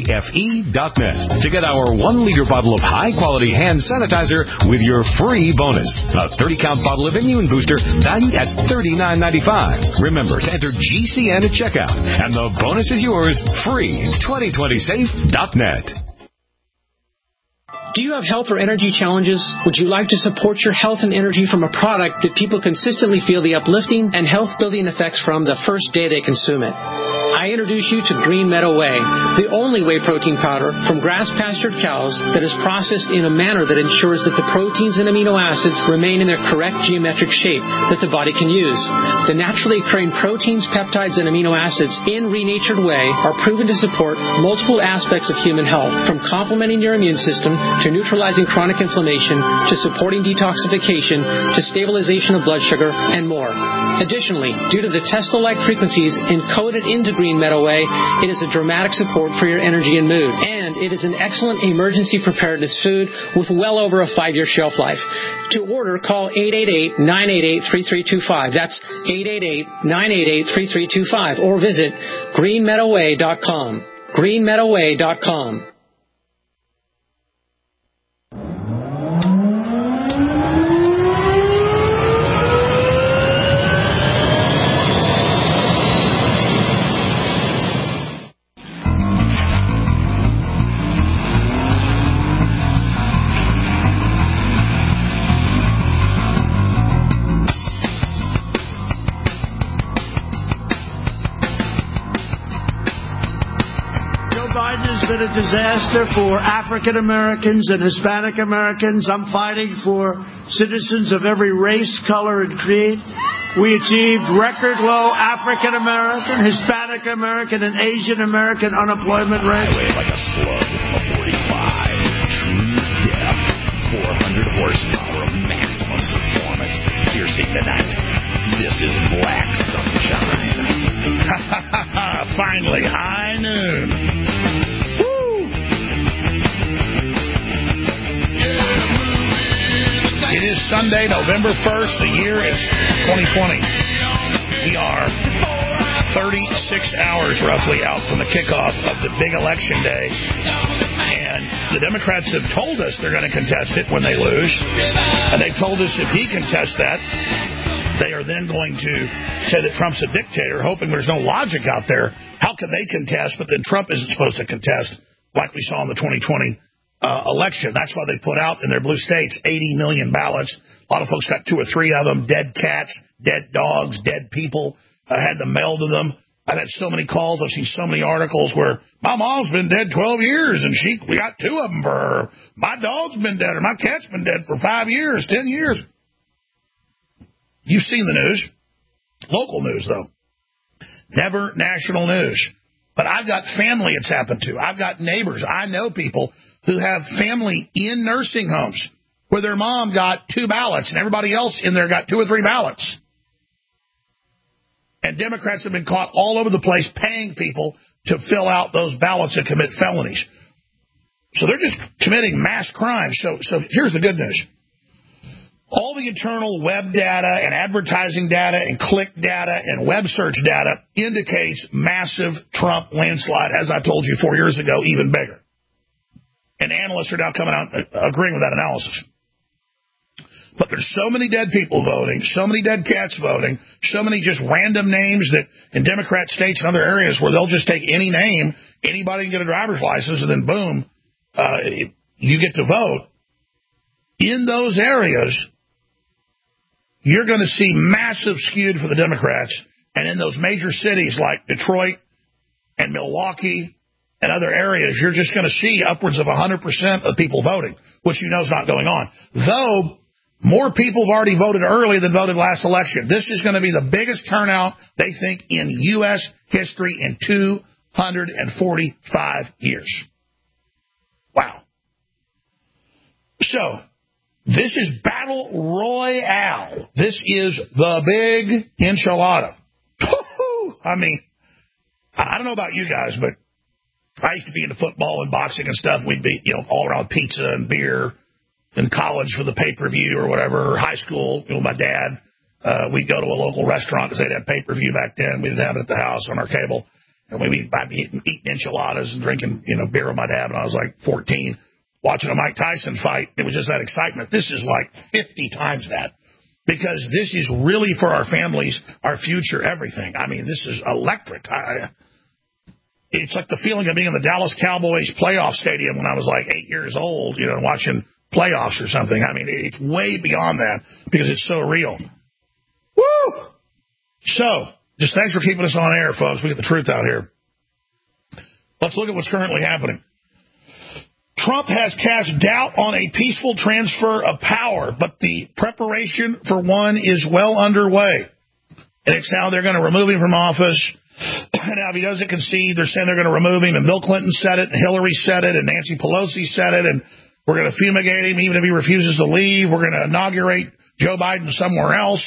safe dot net to get our one liter bottle of high-quality hand sanitizer with your free bonus. A thirty count bottle of Immune Booster valued at thirty-nine ninety-five. Remember to enter G C N at checkout, and the bonus is yours free. twenty twenty safe dot net. Do you have health or energy challenges? Would you like to support your health and energy from a product that people consistently feel the uplifting and health-building effects from the first day they consume it? I introduce you to Green Meadow Whey, the only whey protein powder from grass-pastured cows that is processed in a manner that ensures that the proteins and amino acids remain in their correct geometric shape that the body can use. The naturally occurring proteins, peptides, and amino acids in renatured whey are proven to support multiple aspects of human health, from complementing your immune system to neutralizing chronic inflammation, to supporting detoxification, to stabilization of blood sugar, and more. Additionally, due to the Tesla-like frequencies encoded into Green Meadow Whey, it is a dramatic support for your energy and mood. And it is an excellent emergency preparedness food with well over a five-year shelf life. To order, call eight eight eight, nine eight eight, three three two five. That's eight eight eight, nine eight eight, three three two five. Or visit green meadow whey dot com. green meadow whey dot com. Been a disaster for African Americans and Hispanic Americans. I'm fighting for citizens of every race, color, and creed. We achieved record low African American, Hispanic American, and Asian American unemployment rates. Highway like a slug, a forty-five, true depth, four hundred horsepower of maximum performance, piercing the night. This is black sunshine. Finally, high noon. It is Sunday, November first. The year is twenty twenty. We are thirty-six hours roughly out from the kickoff of the big election day. And the Democrats have told us they're going to contest it when they lose. And they've told us if he contests that, they are then going to say that Trump's a dictator, hoping there's no logic out there. How can they contest, but then Trump isn't supposed to contest, like we saw in the twenty twenty uh, election? That's why they put out in their blue states eighty million ballots. A lot of folks got two or three of them, dead cats, dead dogs, dead people, uh, had them mailed to them. I've had so many calls. I've seen so many articles where my mom's been dead twelve years, and she we got two of them for her. My dog's been dead, or my cat's been dead for five years, ten years. You've seen the news. Local news, though. Never national news. But I've got family it's happened to. I've got neighbors. I know people who have family in nursing homes where their mom got two ballots and everybody else in there got two or three ballots. And Democrats have been caught all over the place paying people to fill out those ballots and commit felonies. So they're just committing mass crimes. So, so here's the good news. All the internal web data and advertising data and click data and web search data indicates massive Trump landslide, as I told you four years ago, even bigger. And analysts are now coming out agreeing with that analysis. But there's so many dead people voting, so many dead cats voting, so many just random names that in Democrat states and other areas where they'll just take any name, anybody can get a driver's license, and then boom, uh, you get to vote. In those areas, you're going to see massive skewed for the Democrats. And in those major cities like Detroit and Milwaukee and other areas, you're just going to see upwards of one hundred percent of people voting, which you know is not going on. Though more people have already voted early than voted last election. This is going to be the biggest turnout, they think, in U S history in two hundred forty-five years. Wow. So, this is Battle Royale. This is the big enchilada. I mean, I don't know about you guys, but I used to be into football and boxing and stuff. We'd be, you know, all around pizza and beer in college for the pay-per-view or whatever, or high school. You know, my dad, uh, we'd go to a local restaurant because they'd have pay-per-view back then. We didn't have it at the house on our cable. And we'd be eating, eating enchiladas and drinking, you know, beer with my dad when I was like fourteen. Watching a Mike Tyson fight, it was just that excitement. This is like fifty times that, because this is really for our families, our future, everything. I mean, this is electric. I, it's like the feeling of being in the Dallas Cowboys playoff stadium when I was like eight years old, you know, watching playoffs or something. I mean, it's way beyond that because it's so real. Woo! So, just thanks for keeping us on air, folks. We get the truth out here. Let's look at what's currently happening. Trump has cast doubt on a peaceful transfer of power, but the preparation for one is well underway. And it's how they're going to remove him from office. Now, if he doesn't concede, they're saying they're going to remove him, and Bill Clinton said it, and Hillary said it, and Nancy Pelosi said it, and we're going to fumigate him even if he refuses to leave. We're going to inaugurate Joe Biden somewhere else.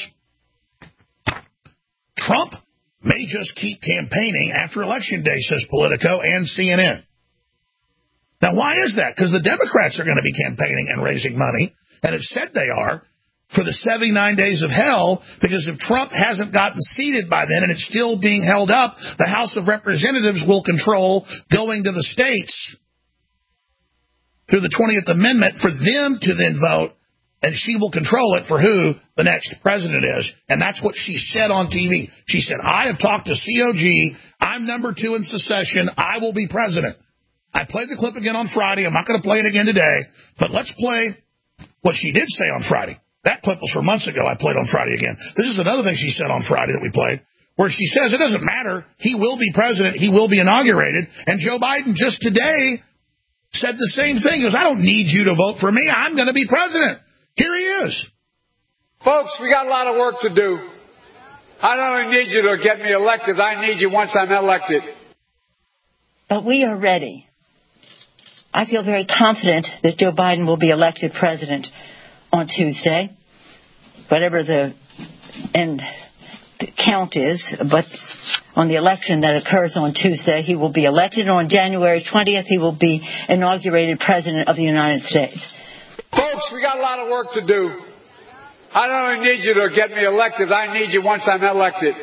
Trump may just keep campaigning after Election Day, says Politico and C N N. Now, why is that? Because the Democrats are going to be campaigning and raising money, and have said they are, for the seventy-nine days of hell, because if Trump hasn't gotten seated by then and it's still being held up, the House of Representatives will control going to the states through the twentieth Amendment for them to then vote, and she will control it for who the next president is. And that's what she said on T V. She said, I have talked to C O G. I'm number two in secession. I will be president. I played the clip again on Friday. I'm not going to play it again today. But let's play what she did say on Friday. That clip was from months ago. I played on Friday again. This is another thing she said on Friday that we played, where she says it doesn't matter. He will be president. He will be inaugurated. And Joe Biden just today said the same thing. He goes, I don't need you to vote for me. I'm going to be president. Here he is. Folks, we got a lot of work to do. I don't only need you to get me elected. I need you once I'm elected. But we are ready. I feel very confident that Joe Biden will be elected president on Tuesday, whatever the end count is. But on the election that occurs on Tuesday, he will be elected. On January twentieth, he will be inaugurated president of the United States. Folks, we got a lot of work to do. I don't only need you to get me elected. I need you once I'm elected.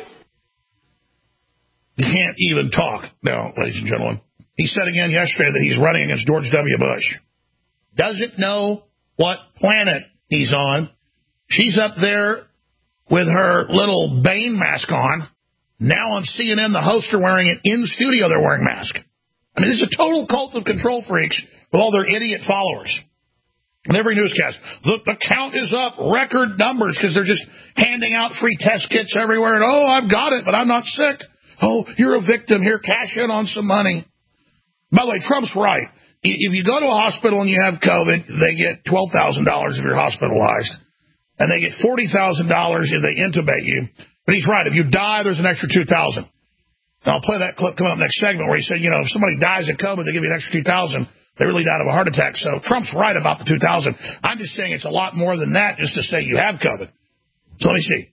You can't even talk now, ladies and gentlemen. He said again yesterday that he's running against George W. Bush. Doesn't know what planet he's on. She's up there with her little Bane mask on. Now on C N N, the hosts are wearing it. In studio, they're wearing masks. I mean, this is a total cult of control freaks with all their idiot followers. And every newscast, the, the count is up, record numbers, because they're just handing out free test kits everywhere. And, oh, I've got it, but I'm not sick. Oh, you're a victim. Here, cash in on some money. By the way, Trump's right. If you go to a hospital and you have COVID, they get twelve thousand dollars if you're hospitalized. And they get forty thousand dollars if they intubate you. But he's right. If you die, there's an extra two thousand dollars. I'll play that clip coming up next segment where he said, you know, if somebody dies of COVID, they give you an extra two thousand dollars. They really died of a heart attack. So Trump's right about the two thousand dollars. I'm just saying it's a lot more than that just to say you have COVID. So let me see.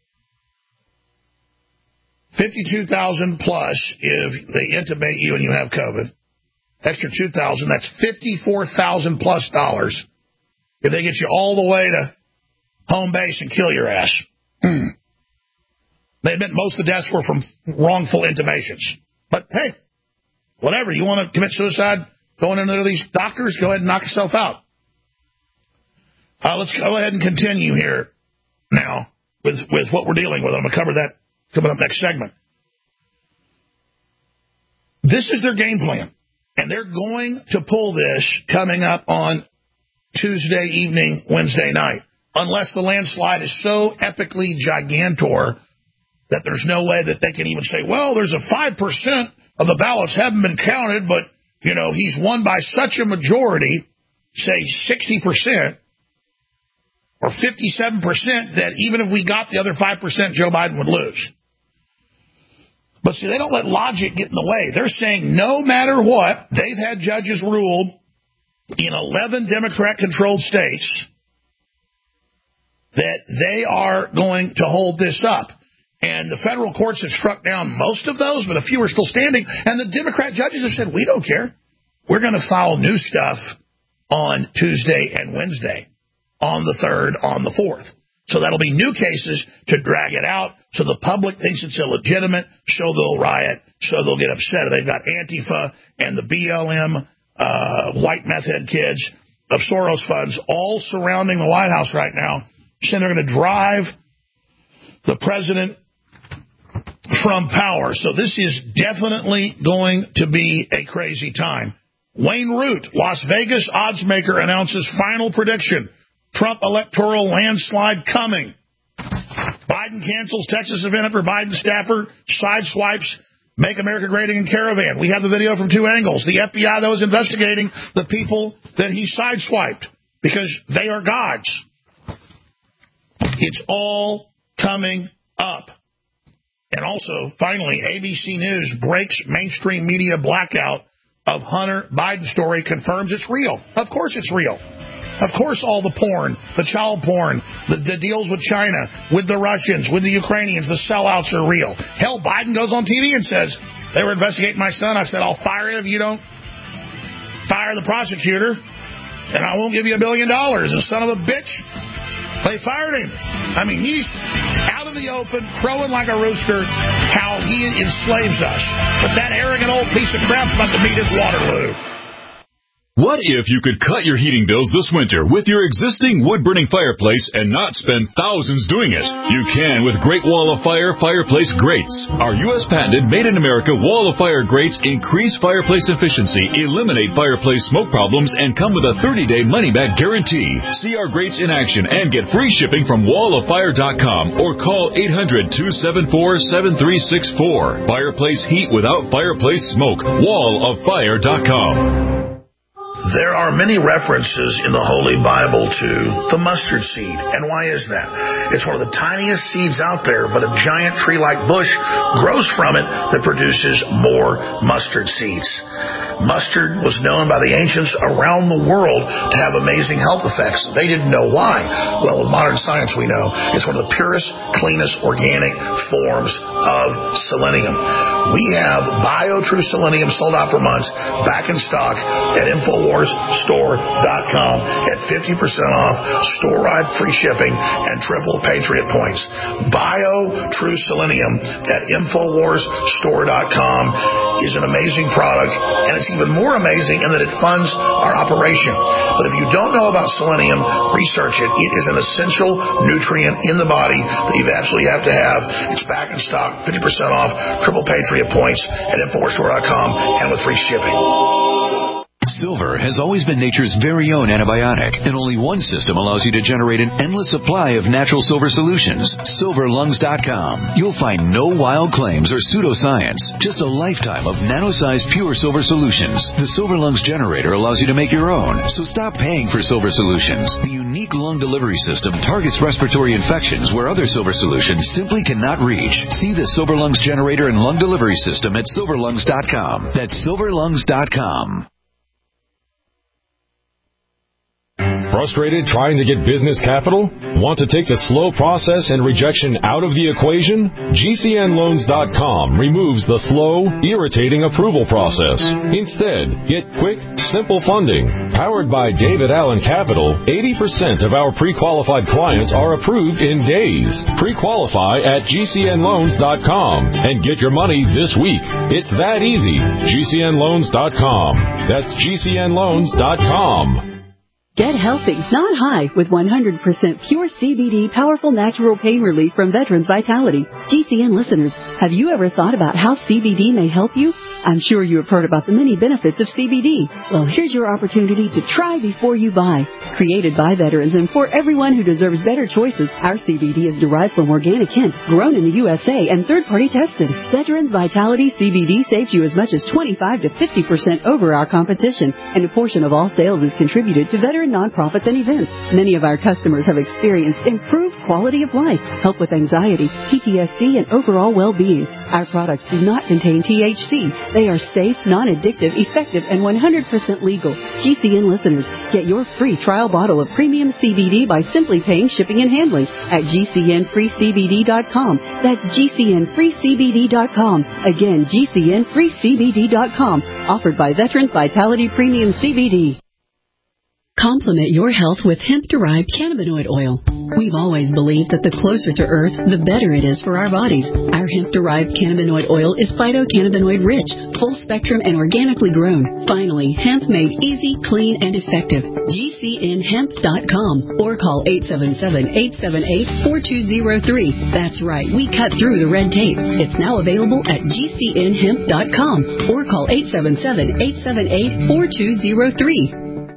fifty-two thousand dollars plus if they intubate you and you have COVID. Extra two thousand dollars. That's fifty-four thousand dollars plus dollars if they get you all the way to home base and kill your ass. Hmm. They admit most of the deaths were from wrongful intubations. But, hey, whatever. You want to commit suicide going into these doctors, go ahead and knock yourself out. Uh, let's go ahead and continue here now with, with what we're dealing with. I'm going to cover that coming up next segment. This is their game plan. And they're going to pull this coming up on Tuesday evening, Wednesday night, unless the landslide is so epically gigantor that there's no way that they can even say, well, there's a five percent of the ballots haven't been counted, but, you know, he's won by such a majority, say sixty percent or fifty-seven percent, that even if we got the other five percent, Joe Biden would lose. But see, they don't let logic get in the way. They're saying no matter what, they've had judges rule in eleven Democrat-controlled states that they are going to hold this up. And the federal courts have struck down most of those, but a few are still standing. And the Democrat judges have said, we don't care. We're going to file new stuff on Tuesday and Wednesday, on the third, on the fourth. So that'll be new cases to drag it out so the public thinks it's illegitimate, so they'll riot, so they'll get upset. They've got Antifa and the B L M, uh, white meth head kids of Soros funds all surrounding the White House right now, saying they're going to drive the president from power. So this is definitely going to be a crazy time. Wayne Root, Las Vegas odds maker, announces final prediction. Trump electoral landslide coming. Biden cancels Texas event after Biden staffer sideswipes Make America Great Again caravan. We have the video from two angles. The F B I, that was investigating the people that he sideswiped because they are gods. It's all coming up. And also, finally, A B C News breaks mainstream media blackout of Hunter Biden story, confirms it's real. Of course it's real. Of course all the porn, the child porn, the, the deals with China, with the Russians, with the Ukrainians, the sellouts are real. Hell, Biden goes on T V and says, they were investigating my son. I said, I'll fire you if you don't fire the prosecutor, and I won't give you a billion dollars. And son of a bitch, they fired him. I mean, he's out in the open, crowing like a rooster, how he enslaves us. But that arrogant old piece of crap's about to meet his Waterloo. What if you could cut your heating bills this winter with your existing wood-burning fireplace and not spend thousands doing it? You can with Great Wall of Fire fireplace grates. Our U S patented made-in-America Wall of Fire grates increase fireplace efficiency, eliminate fireplace smoke problems, and come with a thirty-day money-back guarantee. See our grates in action and get free shipping from wall of fire dot com or call eight hundred, two seven four, seven three six four. Fireplace heat without fireplace smoke. wall of fire dot com. There are many references in the Holy Bible to the mustard seed. And why is that? It's one of the tiniest seeds out there, but a giant tree-like bush grows from it that produces more mustard seeds. Mustard was known by the ancients around the world to have amazing health effects. They didn't know why. Well, with modern science, we know it's one of the purest, cleanest, organic forms of selenium. We have BioTrue Selenium sold out for months, back in stock at Infowars Store dot com at fifty percent off, store-wide free shipping, and triple Patriot points. BioTrue Selenium at Infowars Store dot com is an amazing product, and it's it's even more amazing in that it funds our operation. But if you don't know about selenium, research it. It is an essential nutrient in the body that you absolutely have to have. It's back in stock, fifty percent off, triple Patriot points at Infowars Store dot com and with free shipping. Silver has always been nature's very own antibiotic, and only one system allows you to generate an endless supply of natural silver solutions. Silver Lungs dot com. You'll find no wild claims or pseudoscience, just a lifetime of nano-sized pure silver solutions. The Silver Lungs generator allows you to make your own, so stop paying for silver solutions. The unique lung delivery system targets respiratory infections where other silver solutions simply cannot reach. See the Silver Lungs generator and lung delivery system at Silver Lungs dot com. That's Silver Lungs dot com. Frustrated trying to get business capital? Want to take the slow process and rejection out of the equation? G C N Loans dot com removes the slow, irritating approval process. Instead, get quick, simple funding. Powered by David Allen Capital, eighty percent of our pre-qualified clients are approved in days. Pre-qualify at G C N Loans dot com and get your money this week. It's that easy. G C N Loans dot com. That's G C N Loans dot com. Get healthy, not high, with one hundred percent pure C B D powerful natural pain relief from Veterans Vitality. G C N listeners, have you ever thought about how C B D may help you? I'm sure you have heard about the many benefits of C B D. Well, here's your opportunity to try before you buy. Created by veterans and for everyone who deserves better choices, our C B D is derived from organic hemp, grown in the U S A and third-party tested. Veterans Vitality C B D saves you as much as twenty-five to fifty percent over our competition, and a portion of all sales is contributed to veteran nonprofits and events. Many of our customers have experienced improved quality of life, help with anxiety, P T S D, and overall well-being. Our products do not contain T H C. They are safe, non-addictive, effective, and one hundred percent legal. G C N listeners, get your free trial bottle of premium C B D by simply paying shipping and handling at G C N free C B D dot com. That's G C N free C B D dot com. Again, G C N free C B D dot com. Offered by Veterans Vitality Premium C B D. Complement your health with hemp-derived cannabinoid oil. We've always believed that the closer to Earth, the better it is for our bodies. Our hemp-derived cannabinoid oil is phytocannabinoid-rich, full-spectrum, and organically grown. Finally, hemp made easy, clean, and effective. G C N hemp dot com or call eight seven seven, eight seven eight, four two zero three. That's right, we cut through the red tape. It's now available at G C N hemp dot com or call eight seven seven, eight seven eight, four two zero three.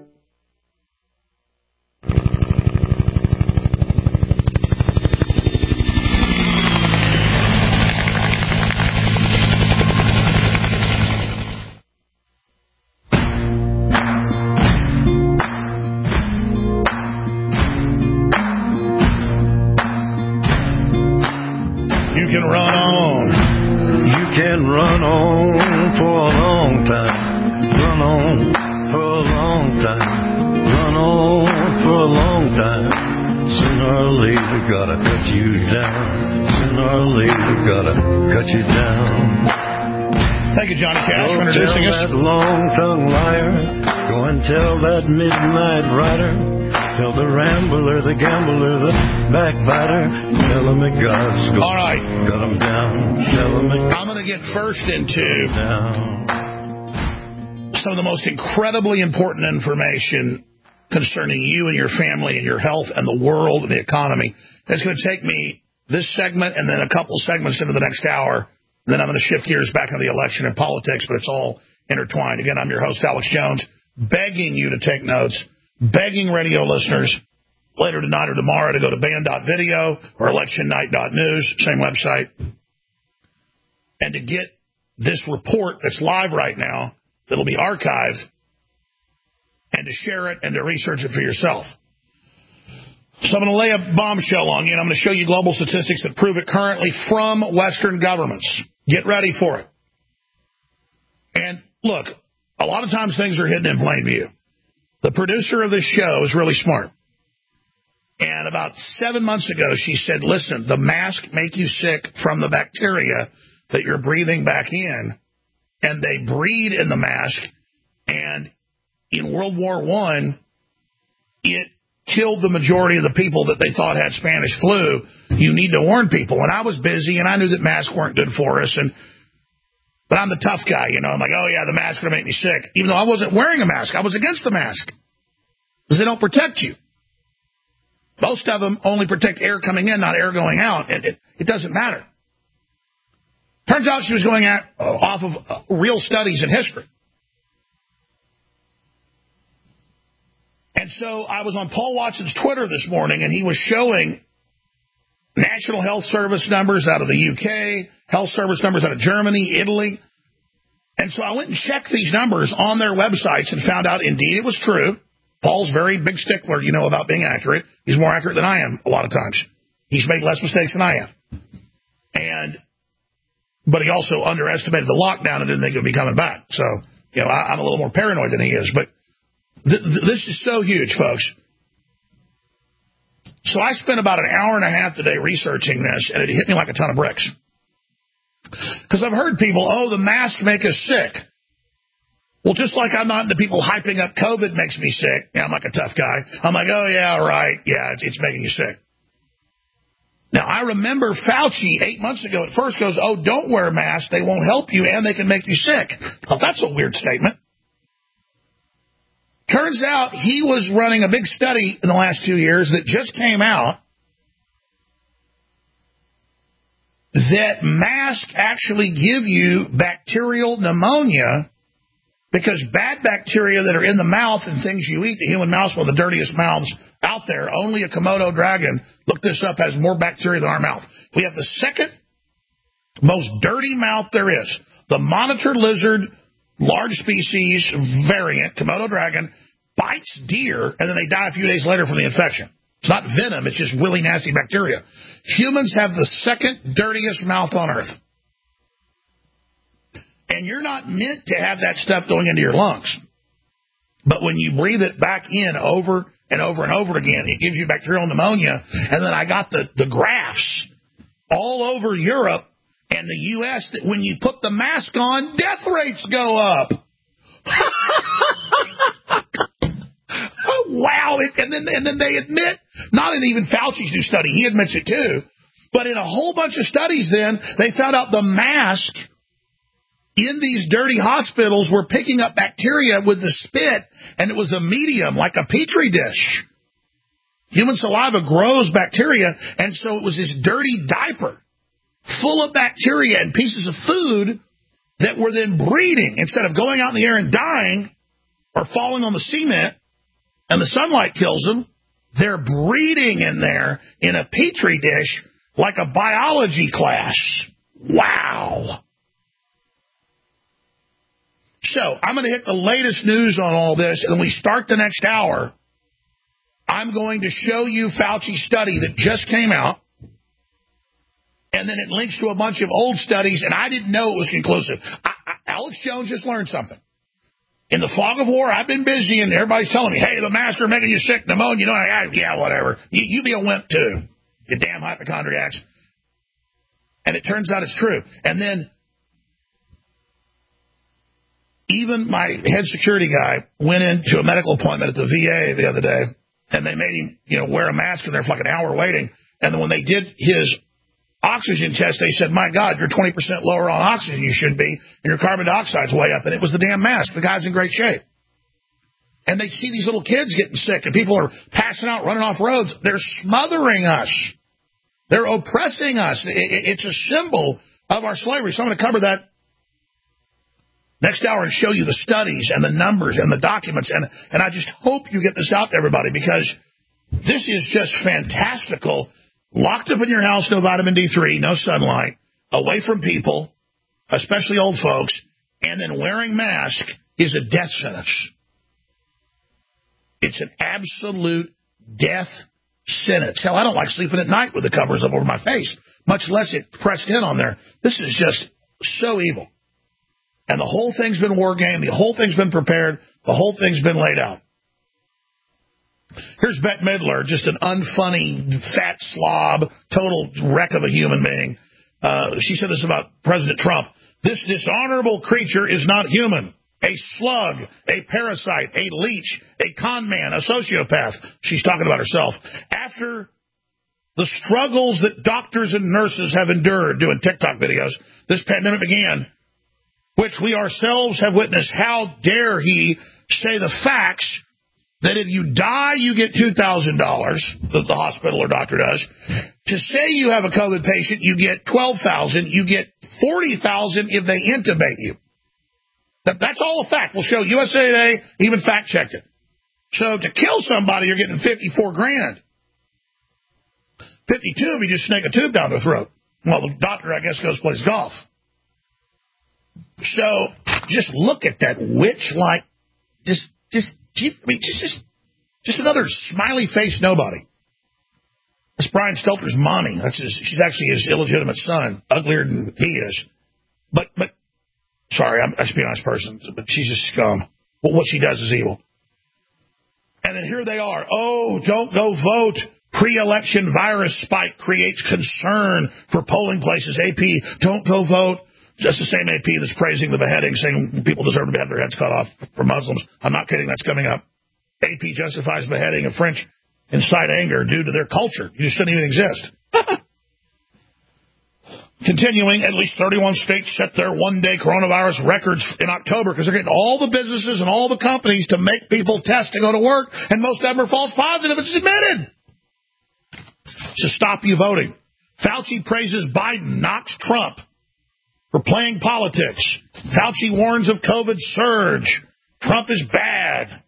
Midnight rider, tell the rambler, the gambler, the backbiter, tell him that God's got, all right. got him down. Tell him that I'm going to get first into some of the most incredibly important information concerning you and your family and your health and the world and the economy. That's going to take me this segment and then a couple segments into the next hour. Then I'm going to shift gears back into the election and politics, but it's all intertwined. Again, I'm your host, Alex Jones, begging you to take notes, begging radio listeners later tonight or tomorrow to go to band dot video or election night dot news, same website, and to get this report that's live right now that'll be archived and to share it and to research it for yourself. So I'm going to lay a bombshell on you, and I'm going to show you global statistics that prove it currently from Western governments. Get ready for it. And look, a lot of times things are hidden in plain view. The producer of this show is really smart. And about seven months ago, she said, listen, the mask make you sick from the bacteria that you're breathing back in. And they breed in the mask. And in World War One, it killed the majority of the people that they thought had Spanish flu. You need to warn people. And I was busy, and I knew that masks weren't good for us. And But I'm the tough guy, you know. I'm like, oh, yeah, the mask going to make me sick. Even though I wasn't wearing a mask. I was against the mask. Because they don't protect you. Most of them only protect air coming in, not air going out. It, it, it doesn't matter. Turns out she was going at, uh, off of uh, real studies in history. And so I was on Paul Watson's Twitter this morning, and he was showing National Health Service numbers out of the U K, Health Service numbers out of Germany, Italy. And so I went and checked these numbers on their websites and found out, indeed, it was true. Paul's very big stickler, you know, about being accurate. He's more accurate than I am a lot of times. He's made less mistakes than I have. And, but he also underestimated the lockdown and didn't think it would be coming back. So, you know, I, I'm a little more paranoid than he is. But th- th- this is so huge, folks. So I spent about an hour and a half today researching this, and it hit me like a ton of bricks. Because I've heard people, oh, the masks make us sick. Well, just like I'm not into people hyping up COVID makes me sick. Yeah, I'm like a tough guy. I'm like, oh, yeah, right. Yeah, it's, it's making you sick. Now, I remember Fauci eight months ago at first goes, oh, don't wear a mask. They won't help you, and they can make you sick. Well, that's a weird statement. Turns out he was running a big study in the last two years that just came out that masks actually give you bacterial pneumonia because bad bacteria that are in the mouth and things you eat, the human mouse, one of the dirtiest mouths out there, only a Komodo dragon, look this up, has more bacteria than our mouth. We have the second most dirty mouth there is. The monitor lizard, large species, variant, Komodo dragon, bites deer, and then they die a few days later from the infection. It's not venom, it's just really nasty bacteria. Humans have the second dirtiest mouth on earth. And you're not meant to have that stuff going into your lungs. But when you breathe it back in over and over and over again, it gives you bacterial pneumonia. And then I got the, the graphs all over Europe and the U S that when you put the mask on, death rates go up. Wow. And then, and then they admit, not in even Fauci's new study, he admits it too, but in a whole bunch of studies then, they found out the mask in these dirty hospitals were picking up bacteria with the spit, and it was a medium, like a petri dish. Human saliva grows bacteria, and so it was this dirty diaper full of bacteria and pieces of food that were then breeding. Instead of going out in the air and dying or falling on the cement and the sunlight kills them, they're breeding in there in a petri dish like a biology class. Wow. So I'm going to hit the latest news on all this, and when we start the next hour, I'm going to show you Fauci's study that just came out, and then it links to a bunch of old studies, and I didn't know it was conclusive. I, I, Alex Jones just learned something. In the fog of war, I've been busy, and everybody's telling me, hey, the masks are making you sick, pneumonia. You know, I, yeah, whatever. You, you be a wimp, too, you damn hypochondriacs. And it turns out it's true. And then even my head security guy went into a medical appointment at the V A the other day, and they made him, you know, wear a mask in there for like an hour waiting. And then when they did his oxygen test, they said, my God, you're twenty percent lower on oxygen you should be, and your carbon dioxide's way up. And it was the damn mask. The guy's in great shape. And they see these little kids getting sick, and people are passing out, running off roads. They're smothering us. They're oppressing us. It's a symbol of our slavery. So I'm going to cover that next hour and show you the studies and the numbers and the documents. And, and I just hope you get this out to everybody, because this is just fantastical. Locked up in your house, no vitamin D three, no sunlight, away from people, especially old folks, and then wearing masks is a death sentence. It's an absolute death sentence. Hell, I don't like sleeping at night with the covers up over my face, much less it pressed in on there. This is just so evil. And the whole thing's been war game. The whole thing's been prepared. The whole thing's been laid out. Here's Bette Midler, just an unfunny, fat slob, total wreck of a human being. Uh, she said this about President Trump. This dishonorable creature is not human. A slug, a parasite, a leech, a con man, a sociopath. She's talking about herself. After the struggles that doctors and nurses have endured doing TikTok videos, this pandemic began. which we ourselves have witnessed. How dare he say the facts that if you die, you get two thousand dollars, that the hospital or doctor does. To say you have a COVID patient, you get twelve thousand dollars, you get forty thousand dollars if they intubate you. That, that's all a fact. We'll show U S A Today even fact-checked it. So to kill somebody, you're getting fifty-four grand. fifty-two if you just snake a tube down their throat. Well, the doctor, I guess, goes plays golf. So just look at that witch-like, just, just, I mean, just, just, just another smiley-faced nobody. That's Brian Stelter's mommy. That's his, she's actually his illegitimate son, uglier than he is. But, but, sorry, I'm, I should be a nice person, but she's a scum. Well, what she does is evil. And then here they are. Oh, don't go vote. Pre-election virus spike creates concern for polling places. A P, don't go vote. Just the same A P that's praising the beheading, saying people deserve to have their heads cut off for Muslims. I'm not kidding. That's coming up. A P justifies beheading of French incite anger due to their culture. You just shouldn't even exist. Continuing, at least thirty-one states set their one-day coronavirus records in October because they're getting all the businesses and all the companies to make people test to go to work, and most of them are false positive. It's admitted. To stop you voting. Fauci praises Biden, knocks Trump for playing politics. Fauci warns of COVID surge. Trump is bad.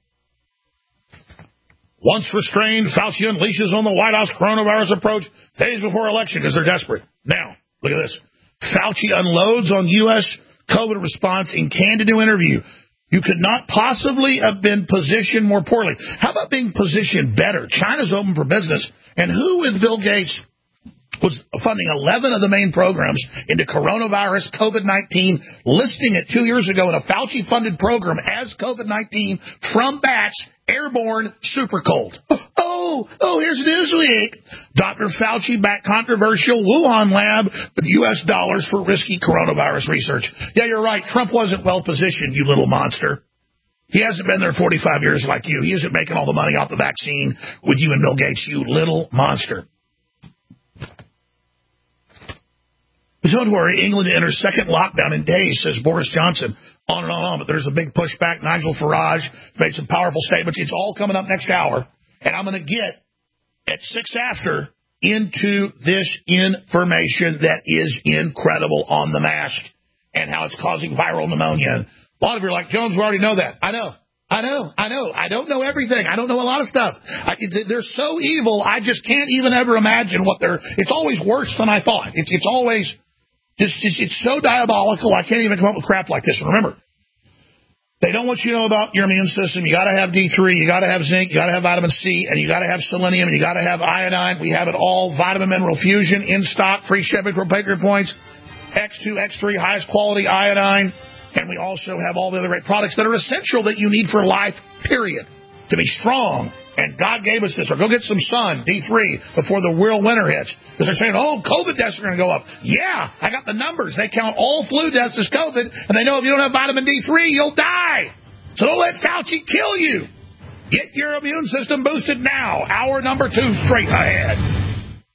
Once restrained, Fauci unleashes on the White House coronavirus approach days before election because they're desperate. Now, look at this. Fauci unloads on U S COVID response in candid new interview. You could not possibly have been positioned more poorly. How about being positioned better? China's open for business. And who with Bill Gates was funding eleven of the main programs into coronavirus, COVID nineteen, listing it two years ago in a Fauci-funded program as COVID nineteen from bats, airborne, super cold. Oh, oh, here's Newsweek. Doctor Fauci backed controversial Wuhan lab with U S dollars for risky coronavirus research. Yeah, you're right. Trump wasn't well positioned, you little monster. He hasn't been there forty-five years like you. He isn't making all the money off the vaccine with you and Bill Gates, you little monster. But don't worry, England enters second lockdown in days, says Boris Johnson. On and on and on. But there's a big pushback. Nigel Farage made some powerful statements. It's all coming up next hour. And I'm going to get, at six after, into this information that is incredible on the mask and how it's causing viral pneumonia. A lot of you are like, Jones, we already know that. I know. I know. I know. I don't know everything. I don't know a lot of stuff. I, they're so evil, I just can't even ever imagine what they're... It's always worse than I thought. It, it's always... Just, just, it's so diabolical, I can't even come up with crap like this. And remember, they don't want you to know about your immune system. You got to have D three, you got to have zinc, you got to have vitamin C, and you got to have selenium, and you got to have iodine. We have it all. Vitamin Mineral Fusion in stock, free shipping for Patriot Points, X two, X three, highest quality iodine, and we also have all the other great products that are essential that you need for life, period, to be strong. And God gave us this. Or go get some sun, D three, before the real winter hits. Because they're saying, oh, COVID deaths are going to go up. Yeah, I got the numbers. They count all flu deaths as COVID, and they know if you don't have vitamin D three, you'll die. So don't let Fauci kill you. Get your immune system boosted now. Hour number two straight ahead.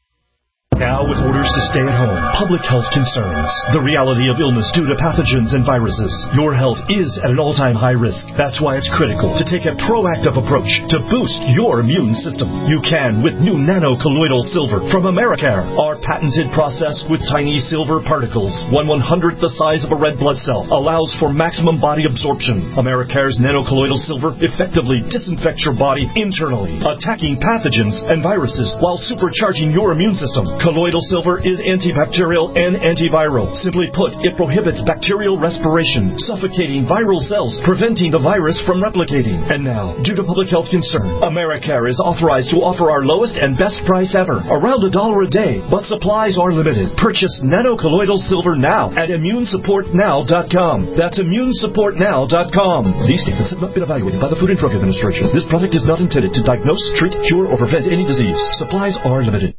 Now, with orders to stay at home, public health concerns, the reality of illness due to pathogens and viruses, your health is at an all-time high risk. That's why it's critical to take a proactive approach to boost your immune system. You can with new nano-colloidal silver from Americare. Our patented process with tiny silver particles, one one-hundredth the size of a red blood cell, allows for maximum body absorption. Americare's nano-colloidal silver effectively disinfects your body internally, attacking pathogens and viruses while supercharging your immune system. Colloidal silver is antibacterial and antiviral. Simply put, it prohibits bacterial respiration, suffocating viral cells, preventing the virus from replicating. And now, due to public health concern, Americare is authorized to offer our lowest and best price ever, around a dollar a day, but supplies are limited. Purchase nano-colloidal silver now at immune support now dot com. That's immune support now dot com. These statements have not been evaluated by the Food and Drug Administration. This product is not intended to diagnose, treat, cure, or prevent any disease. Supplies are limited.